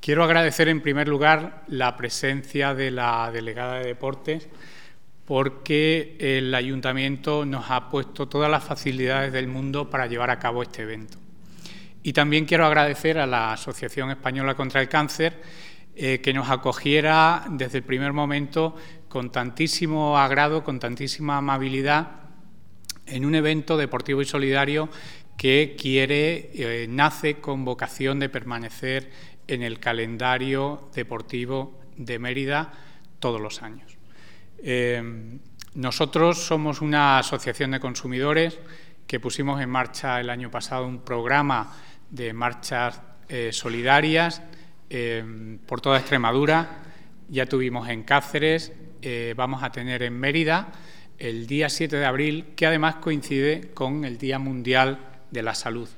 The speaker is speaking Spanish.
Quiero agradecer en primer lugar la presencia de la delegada de Deportes, porque el Ayuntamiento nos ha puesto todas las facilidades del mundo para llevar a cabo este evento. Y también quiero agradecer a la Asociación Española contra el Cáncer que nos acogiera desde el primer momento con tantísimo agrado, con tantísima amabilidad, en un evento deportivo y solidario que nace con vocación de permanecer en el calendario deportivo de Mérida todos los años. Nosotros somos una asociación de consumidores que pusimos en marcha el año pasado un programa de marchas solidarias por toda Extremadura. Ya tuvimos en Cáceres, vamos a tener en Mérida el día 7 de abril, que además coincide con el Día Mundial de la Salud.